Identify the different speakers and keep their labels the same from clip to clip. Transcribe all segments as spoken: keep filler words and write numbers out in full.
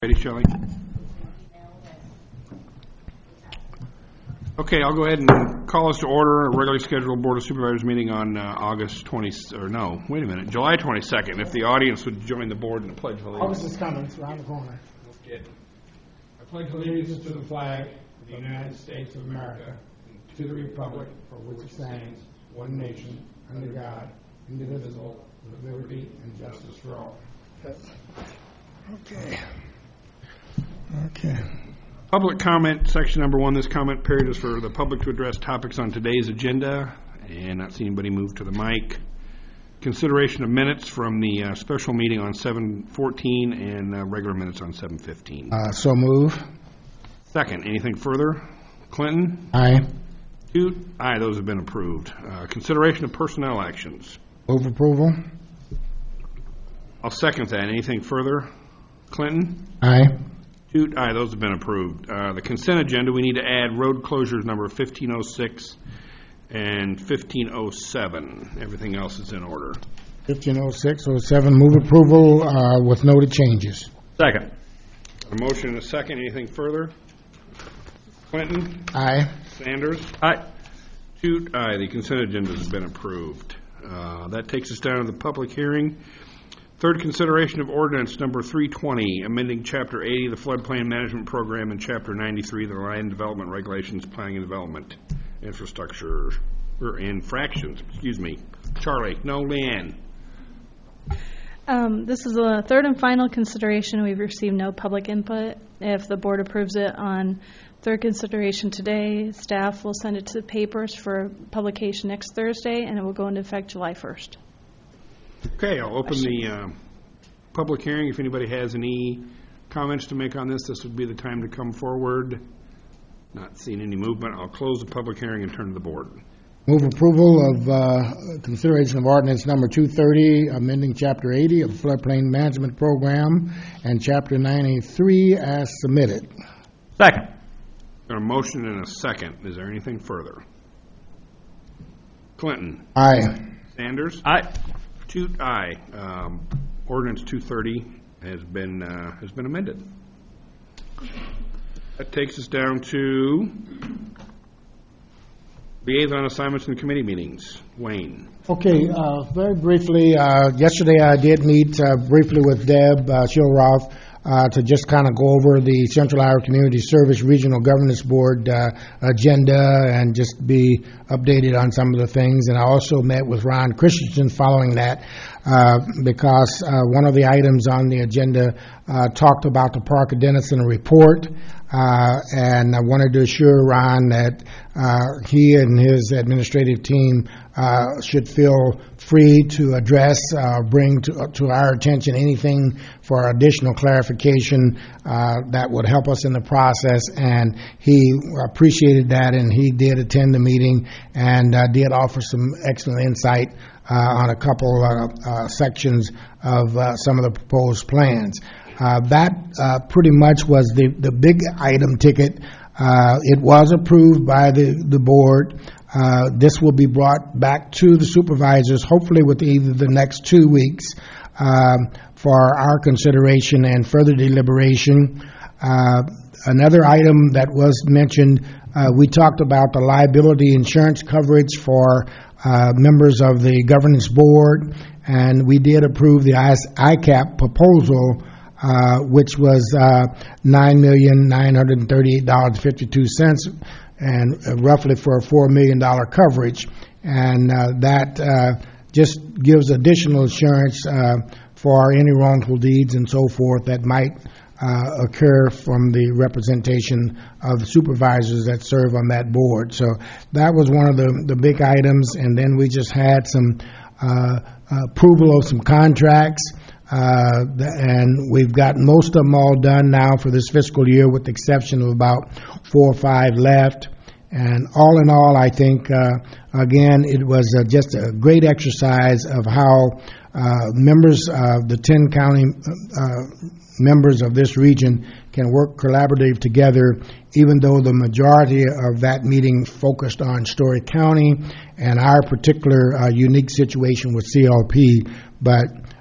Speaker 1: Ready, Shelley? Okay, I'll go ahead and call us to order a regularly scheduled Board of Supervisors meeting on uh, August twentieth, or no, wait a minute, July twenty-second. If the audience would join the board in the Pledge of Allegiance.
Speaker 2: August is coming, it's around the corner.
Speaker 1: Okay. I pledge allegiance to the flag of the United States of America, to the republic for which it stands, one nation, under God, indivisible, with liberty and justice for all.
Speaker 2: Okay. Okay.
Speaker 1: Public comment, section number one. This comment period is for the public to address topics on today's agenda, and not see anybody move to the mic. Consideration of minutes from the uh, special meeting on seven fourteen and uh, regular minutes on seven fifteen.
Speaker 2: Uh, so move.
Speaker 1: Second, anything further? Clinton?
Speaker 2: Aye.
Speaker 1: Cute? Aye, those have been approved. Uh, consideration of personnel actions.
Speaker 2: Move approval.
Speaker 1: I'll second that. Anything further? Clinton?
Speaker 2: Aye.
Speaker 1: Cute? Aye, those have been approved. Uh, the consent agenda, we need to add road closures number fifteen oh six and fifteen oh seven. Everything else is in order.
Speaker 2: fifteen oh six oh seven, move approval uh, with noted changes.
Speaker 1: Second. A motion and a second. Anything further? Clinton?
Speaker 2: Aye.
Speaker 1: Sanders? Aye. Cute? Aye. The consent agenda has been approved. Uh, that takes us down to the public hearing. Third consideration of ordinance number three twenty, amending Chapter eighty of the Floodplain Management Program and Chapter ninety-three of the Land Development Regulations, Planning and Development, Infrastructure, or infractions, excuse me. Charlie, no, Leanne.
Speaker 3: Um, this is the third and final consideration. We've received no public input. If the board approves it on third consideration today, staff will send it to the papers for publication next Thursday, and it will go into effect July first.
Speaker 1: Okay, I'll open the uh, public hearing. If anybody has any comments to make on this, this would be the time to come forward. Not seeing any movement. I'll close the public hearing and turn to the board.
Speaker 2: Move approval of uh, consideration of ordinance number two thirty, amending Chapter eighty of the Floodplain Management Program and Chapter ninety-three as submitted.
Speaker 1: Second. Got a motion and a second. Is there anything further? Clinton?
Speaker 2: Aye.
Speaker 1: Sanders? Aye. Toot, aye. Um, ordinance two thirty has been uh, has been amended. That takes us down to liaison assignments and committee meetings. Wayne.
Speaker 2: Okay, uh, very briefly, uh, yesterday I did meet uh, briefly with Deb uh, Shilroth uh, to just kind of go over the Central Iowa Community Service Regional Governance Board uh, agenda and just be updated on some of the things. And I also met with Ron Christensen following that uh, because uh, one of the items on the agenda uh, talked about the Park of Denison report. Uh, and I wanted to assure Ron that uh, he and his administrative team uh, should feel free to address, uh, bring to, to our attention anything for additional clarification uh, that would help us in the process. And he appreciated that, and he did attend the meeting and uh, did offer some excellent insight uh, on a couple uh, uh, sections of uh, some of the proposed plans. Uh, that uh, pretty much was the, the big item ticket. Uh, it was approved by the, the board. Uh, this will be brought back to the supervisors, hopefully with either the next two weeks um, for our consideration and further deliberation. Uh, another item that was mentioned, uh, we talked about the liability insurance coverage for uh, members of the governance board, and we did approve the I CAP proposal, Uh, which was uh, nine million nine hundred thirty-eight dollars and fifty-two cents, and uh, roughly for a four million dollars coverage. And uh, that uh, just gives additional insurance uh, for any wrongful deeds and so forth that might uh, occur from the representation of the supervisors that serve on that board. So that was one of the, the big items. And then we just had some uh, approval of some contracts. Uh, and we've got most of them all done now for this fiscal year, with the exception of about four or five left. And all in all, I think, uh, again, it was uh, just a great exercise of how uh, members of the ten county uh, members of this region can work collaboratively together, even though the majority of that meeting focused on Story County and our particular uh, unique situation with C L P. But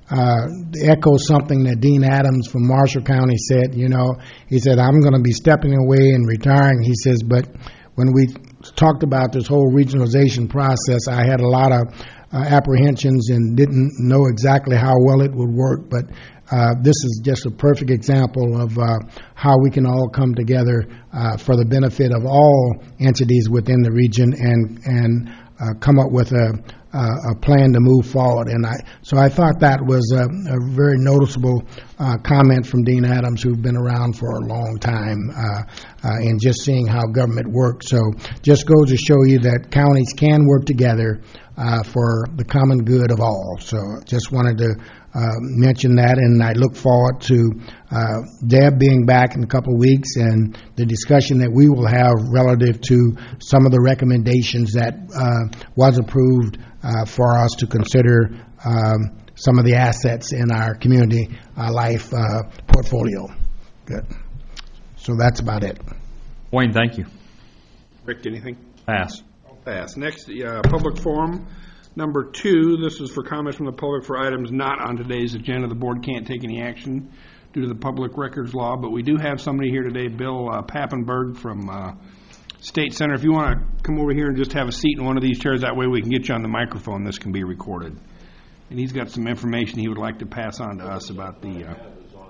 Speaker 2: uh, echoes something that Dean Adams from Marshall County said. You know, he said, I'm going to be stepping away and retiring. He says, but when we talked about this whole regionalization process, I had a lot of uh, apprehensions and didn't know exactly how well it would work. But uh, this is just a perfect example of uh, how we can all come together uh, for the benefit of all entities within the region and and uh, come up with a, a, a plan to move forward. And I so I thought that was a, a very noticeable uh, comment from Dean Adams, who's been around for a long time, uh, uh, and just seeing how government works. So just goes to show you that counties can work together uh, for the common good of all. So just wanted to uh, mention that, and I look forward to uh, Deb being back in a couple of weeks and the discussion that we will have relative to some of the recommendations that uh, was approved uh, for us to consider um, some of the assets in our community uh, life uh, portfolio. Good. So that's about it.
Speaker 4: Wayne, thank you.
Speaker 1: Rick, anything?
Speaker 4: Pass.
Speaker 1: Pass. Next, the uh, public forum, number two. This is for comments from the public for items not on today's agenda. The board can't take any action due to the public records law, but we do have somebody here today, Bill uh, Pappenberg from uh, State Center. If you want to come over here and just have a seat in one of these chairs, that way we can get you on the microphone. This can be recorded. And he's got some information he would like to pass on to us about the... Uh,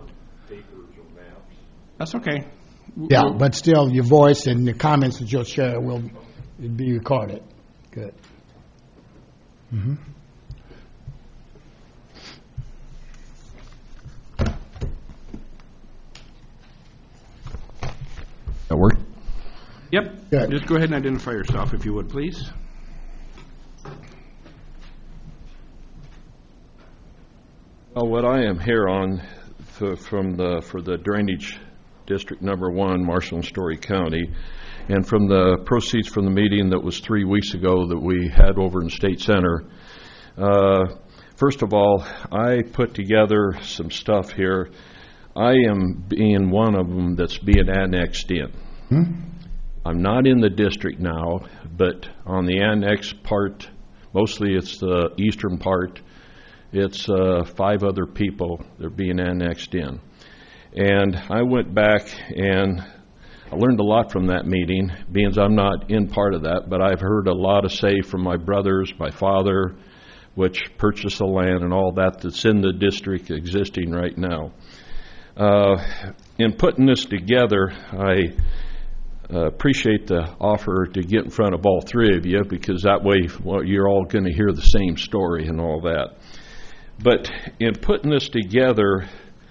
Speaker 1: that's okay.
Speaker 2: Yeah, but still, your voice and the comments that you'll share will be recorded. Good. Mm-hmm.
Speaker 4: That work?
Speaker 1: Yep.
Speaker 2: Good.
Speaker 1: Just go ahead and identify yourself, if you would, please.
Speaker 5: Well, what I am here on for, from the for the drainage district number one, Marshall and Story County, and from the proceeds from the meeting that was three weeks ago that we had over in State Center. Uh, first of all, I put together some stuff here. I am being one of them that's being annexed in.
Speaker 2: Hmm?
Speaker 5: I'm not in the district now, but on the annex part, mostly it's the eastern part, it's uh, five other people that are being annexed in. And I went back and I learned a lot from that meeting, being I'm not in part of that, but I've heard a lot of say from my brothers, my father, which purchased the land and all that that's in the district existing right now. Uh, in putting this together, I uh, appreciate the offer to get in front of all three of you, because that way, well, you're all going to hear the same story and all that. But in putting this together,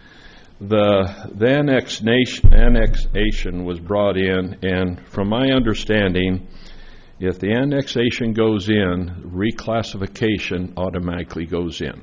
Speaker 5: the, the annexation, annexation was brought in, and from my understanding, if the annexation goes in, reclassification automatically goes in.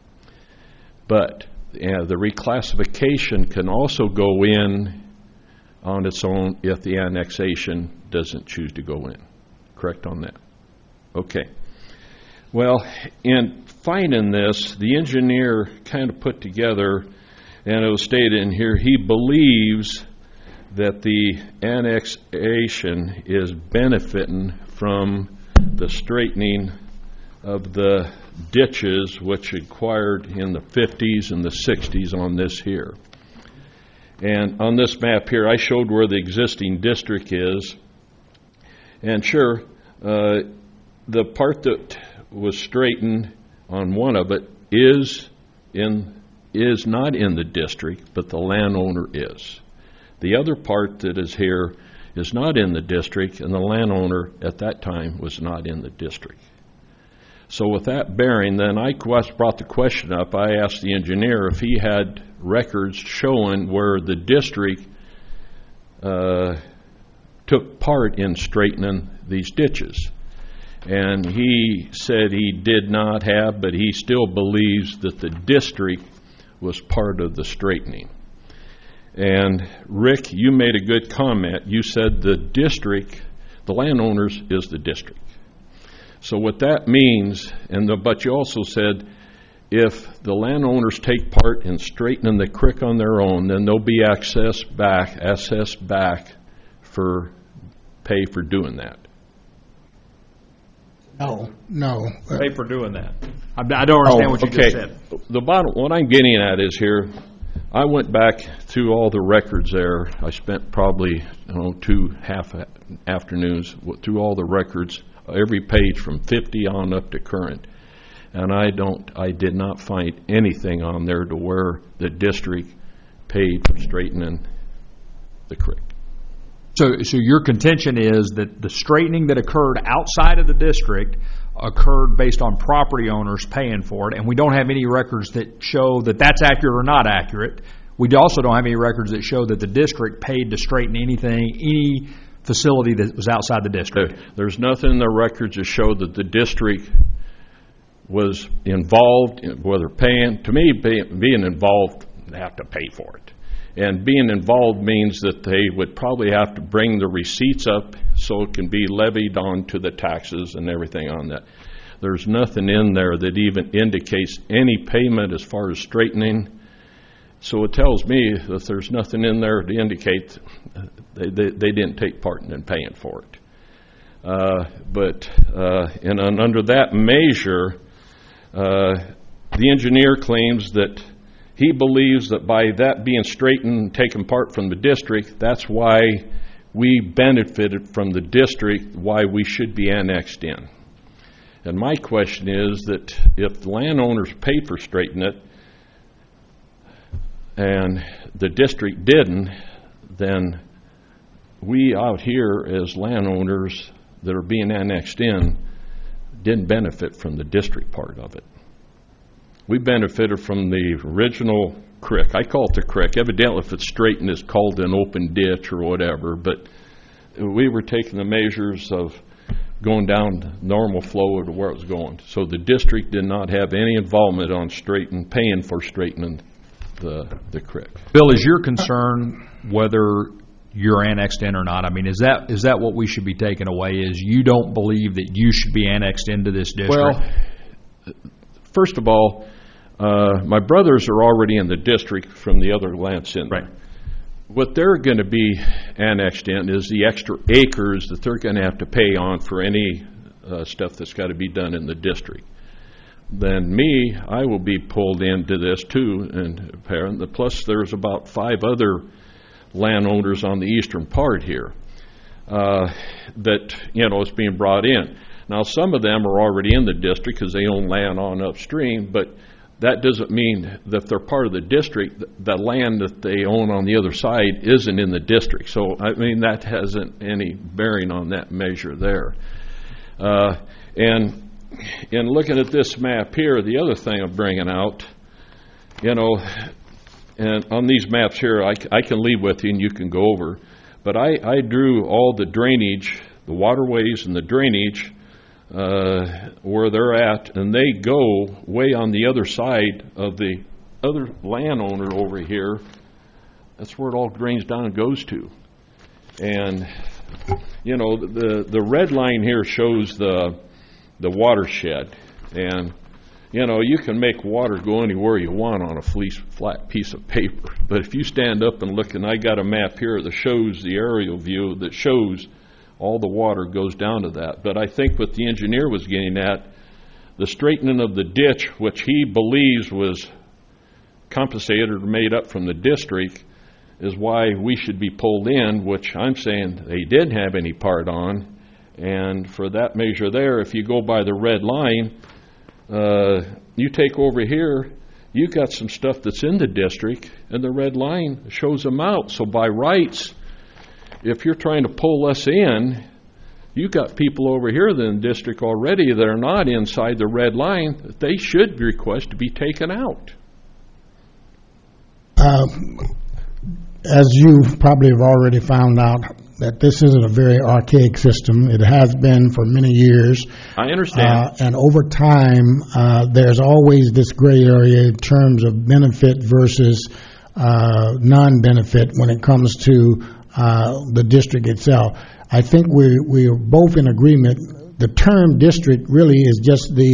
Speaker 5: But uh, the reclassification can also go in on its own if the annexation doesn't choose to go in. Correct on that? Okay. Well, in finding this, the engineer kind of put together, and it was stated in here, he believes that the annexation is benefiting from the straightening of the ditches which acquired in the fifties and the sixties on this here. And on this map here, I showed where the existing district is. And sure, uh, the part that was straightened on one of it is in is not in the district, but the landowner is. The other part that is here is not in the district, and the landowner at that time was not in the district. So with that bearing, then I brought the question up. I asked the engineer if he had records showing where the district uh, took part in straightening these ditches. And he said he did not have, but he still believes that the district was part of the straightening. And Rick, you made a good comment. You said the district, the landowners is the district. So what that means, and the, but you also said if the landowners take part in straightening the creek on their own, then they'll be accessed back, assessed back for pay for doing that.
Speaker 2: No, no. Uh,
Speaker 6: Paper doing that. I I don't understand what you
Speaker 5: Oh, okay.
Speaker 6: just said.
Speaker 5: The bottom, what I'm getting at is here, I went back through all the records there. I spent probably, you know, two half a- afternoons w- through all the records, every page from fifty on up to current. And I don't, I did not find anything on there to where the district paid for straightening the creek.
Speaker 4: So, so your contention is that the straightening that occurred outside of the district occurred based on property owners paying for it, and we don't have any records that show that that's accurate or not accurate. We also don't have any records that show that the district paid to straighten anything, any facility that was outside the district.
Speaker 5: There- There's nothing in the records that show that the district was involved, in whether paying, to me, be- being involved, they have to pay for it. And being involved means that they would probably have to bring the receipts up so it can be levied onto the taxes and everything on that. There's nothing in there that even indicates any payment as far as straightening. So it tells me that there's nothing in there to indicate they, they, they didn't take part in paying for it. Uh, but uh, and, and under that measure, uh, the engineer claims that he believes that by that being straightened and taken part from the district, that's why we benefited from the district, why we should be annexed in. And my question is that if the landowners paid for straightening it and the district didn't, then we out here as landowners that are being annexed in didn't benefit from the district part of it. We benefited from the original creek. I call it the creek. Evidently, if it's straightened, it's called an open ditch or whatever, but we were taking the measures of going down normal flow to where it was going. So the district did not have any involvement on straightening, paying for straightening the, the creek.
Speaker 4: Bill, is your concern whether you're annexed in or not? I mean, is that is that what we should be taking away, is you don't believe that you should be annexed into this district?
Speaker 5: Well, first of all, uh, my brothers are already in the district from the other lands in there.
Speaker 4: Right.
Speaker 5: What they're going to be annexed in is the extra acres that they're going to have to pay on for any uh, stuff that's got to be done in the district. Then me, I will be pulled into this too, and apparently, plus there's about five other landowners on the eastern part here uh, that, you know, is being brought in. Now, some of them are already in the district because they own land on upstream, but that doesn't mean that they're part of the district. The land that they own on the other side isn't in the district. So, I mean, that hasn't any bearing on that measure there. Uh, and in looking at this map here, the other thing I'm bringing out, you know, and on these maps here, I, I can leave with you and you can go over, but I, I drew all the drainage, the waterways and the drainage uh, where they're at, and they go way on the other side of the other landowner over here. That's where it all drains down and goes to. And, you know, the, the red line here shows the, the watershed, and you know, you can make water go anywhere you want on a fleece, flat piece of paper. But if you stand up and look, and I got a map here that shows the aerial view that shows all the water goes down to that. But I think what the engineer was getting at, the straightening of the ditch, which he believes was compensated or made up from the district, is why we should be pulled in, which I'm saying they didn't have any part on. And for that measure there, if you go by the red line, Uh, you take over here, you got some stuff that's in the district, and the red line shows them out. So by rights, if you're trying to pull us in, you got people over here in the district already that are not inside the red line. They should request to be taken out.
Speaker 2: Uh, as you probably have already found out, that this isn't a very archaic system. It has been for many years.
Speaker 5: I understand.
Speaker 2: Uh, and over time, uh, there's always this gray area in terms of benefit versus uh, non-benefit when it comes to uh, the district itself. I think we we are both in agreement. The term district really is just the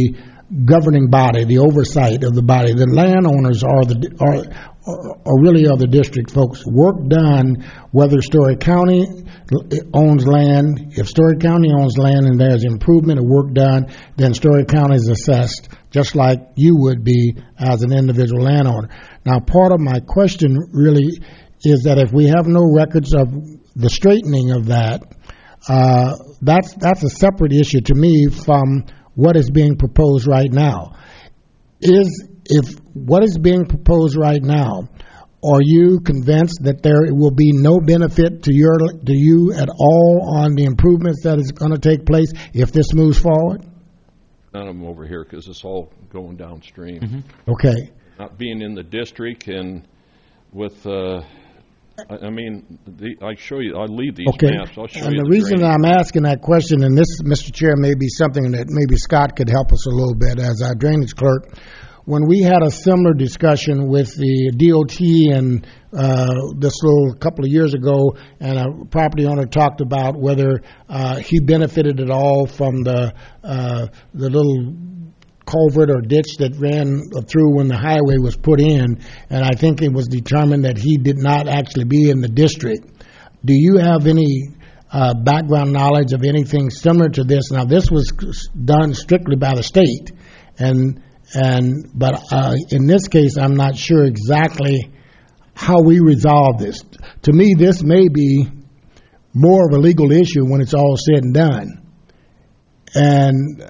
Speaker 2: governing body, the oversight of the body. The landowners are the are, are really are the district folks. Work done, whether Story County owns land. If Story County owns land and there's improvement or work done, then Story County is assessed, just like you would be as an individual landowner. Now, part of my question really is that if we have no records of the straightening of that, uh, that's that's a separate issue to me from what is being proposed right now. Is if what is being proposed right now, are you convinced that there will be no benefit to your to you at all on the improvements that is going to take place if this moves forward?
Speaker 5: None of them over here because it's all going downstream.
Speaker 4: Mm-hmm.
Speaker 2: Okay.
Speaker 5: Not being in the district and with, uh, I, I mean, the, I show you, I'll leave these
Speaker 2: Okay.
Speaker 5: maps. I'll show
Speaker 2: and
Speaker 5: you
Speaker 2: the,
Speaker 5: the
Speaker 2: reason
Speaker 5: drainage.
Speaker 2: I'm asking that question, and this, Mister Chair, may be something that maybe Scott could help us a little bit as our drainage clerk. When we had a similar discussion with the D O T and uh, this little couple of years ago, and a property owner talked about whether uh, he benefited at all from the uh, the little culvert or ditch that ran through when the highway was put in, and I think it was determined that he did not actually be in the district. Do you have any uh, background knowledge of anything similar to this? Now, this was done strictly by the state, and And but uh, in this case, I'm not sure exactly how we resolve this. To me, this may be more of a legal issue when it's all said and done. And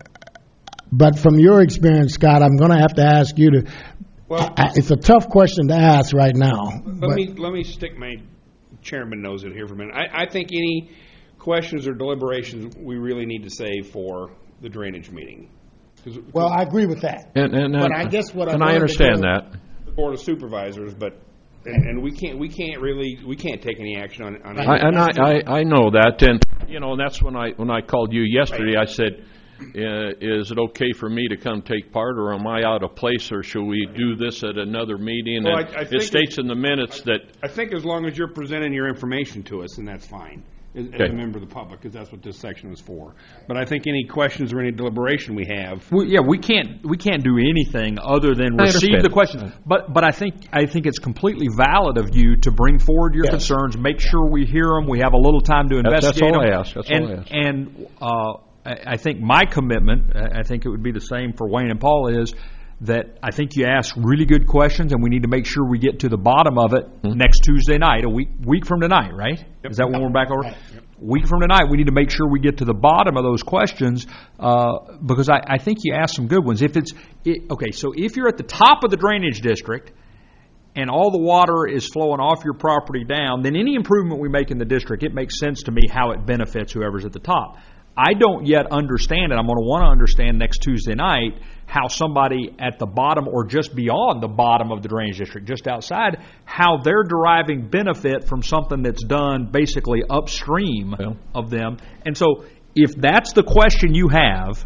Speaker 2: but from your experience, Scott, I'm going to have to ask you to.
Speaker 1: Well,
Speaker 2: I, it's a tough question to ask right now.
Speaker 1: let
Speaker 2: but-
Speaker 1: me, let me stick my chairman nose in here for a minute. I, I think any questions or deliberations we really need to save for the drainage meeting. 'Cause-
Speaker 2: Well, I agree with that.
Speaker 5: And, and,
Speaker 2: But I guess what I
Speaker 5: and I
Speaker 2: wanted to
Speaker 5: understand
Speaker 2: do-
Speaker 5: that.
Speaker 1: the Board of Supervisors, but, and, and we can't, we can't really, we can't take any action on, on.
Speaker 5: I, and I, I, I know that, and, you know, and that's when I, when I called you yesterday, I said, uh, is it okay for me to come take part, or am I out of place, or should we do this at another meeting?
Speaker 1: Well,
Speaker 5: And
Speaker 1: I- I think
Speaker 5: it states in the minutes that,
Speaker 1: I think as long as you're presenting your information to us, then that's fine, as, as
Speaker 5: Okay.
Speaker 1: a member of the public, because that's what this section was for. But I think any questions or any deliberation we have,
Speaker 4: We, yeah, we can't, we can't do anything other than
Speaker 5: I
Speaker 4: receive
Speaker 5: understand.
Speaker 4: the questions. But, but I think, I think it's completely valid of you to bring forward your
Speaker 2: Yes.
Speaker 4: concerns, make sure we hear them, we have a little time to
Speaker 5: That's- that's
Speaker 4: investigate
Speaker 5: all
Speaker 4: them.
Speaker 5: I ask, that's all
Speaker 4: And-
Speaker 5: I ask.
Speaker 4: And, uh, I, I think my commitment, I I think it would be the same for Wayne and Paul, is that I think you ask really good questions, and we need to make sure we get to the bottom of it
Speaker 5: Hmm.
Speaker 4: next Tuesday night, a week, week from tonight, right? Is that when we're back over? Week from tonight, we need to make sure we get to the bottom of those questions, uh, because I, I think you asked some good ones. If it's, it, okay, so if you're at the top of the drainage district, and all the water is flowing off your property down, then any improvement we make in the district, it makes sense to me how it benefits whoever's at the top. I don't yet understand, and I'm going to want to understand next Tuesday night, how somebody at the bottom or just beyond the bottom of the drainage district, just outside, how they're deriving benefit from something that's done basically upstream
Speaker 5: Yeah.
Speaker 4: of them. And so if that's the question you have,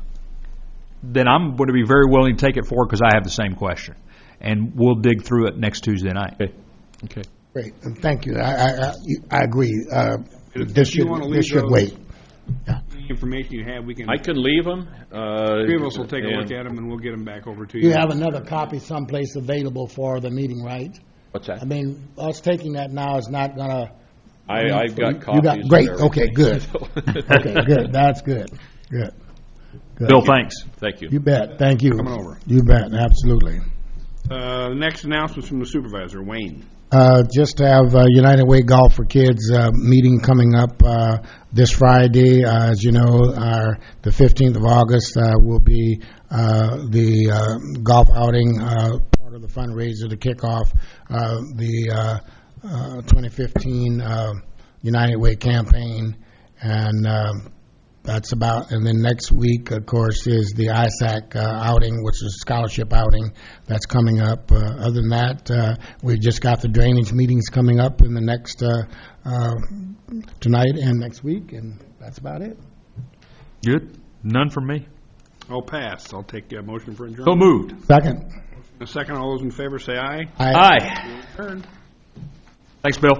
Speaker 4: then I'm going to be very willing to take it forward because I have the same question. And we'll dig through it next Tuesday night.
Speaker 5: okay, okay.
Speaker 2: Great, and thank you. I, I, I- I agree. Uh,
Speaker 1: If
Speaker 2: This
Speaker 1: you
Speaker 2: should,
Speaker 1: wanna
Speaker 2: this
Speaker 1: leave
Speaker 2: should
Speaker 1: those-
Speaker 2: wait.
Speaker 1: any information you have, we can,
Speaker 5: I can leave them. Uh,
Speaker 1: three of us will take a look
Speaker 5: and-
Speaker 1: at them, and we'll get them back over to you.
Speaker 2: You have another copy someplace available for the meeting, right?
Speaker 5: What's
Speaker 2: I
Speaker 5: that?
Speaker 2: mean, us taking that now is not gonna.
Speaker 5: I, I've got
Speaker 2: You
Speaker 5: copies.
Speaker 2: got-
Speaker 5: of
Speaker 2: great,
Speaker 5: everything.
Speaker 2: okay, good. Okay, good, that's good, good. Good.
Speaker 4: Bill, thanks.
Speaker 5: Thank you.
Speaker 2: You bet, thank you.
Speaker 1: Coming over.
Speaker 2: You bet, absolutely.
Speaker 1: Uh, the next announcements from the supervisor, Wayne.
Speaker 2: Uh, just to have uh, United Way Golf for Kids uh, meeting coming up uh, this Friday. Uh, as you know, our, the fifteenth of August uh, will be uh, the uh, golf outing, uh, part of the fundraiser to kick off uh, the uh, uh, twenty fifteen uh, United Way campaign. And um, that's about, and then next week, of course, is the I S A C uh, outing, which is a scholarship outing that's coming up. Uh, other than that, uh, we've just got the drainage meetings coming up in the next, uh, uh, tonight and next week, and that's about it.
Speaker 4: Good. None from me.
Speaker 1: I'll pass. I'll take a motion for
Speaker 4: So
Speaker 1: adjournment.
Speaker 4: moved.
Speaker 2: Second.
Speaker 1: A second, all those in favor say aye.
Speaker 2: I-
Speaker 4: Aye.
Speaker 1: Adjourned.
Speaker 4: Thanks, Bill.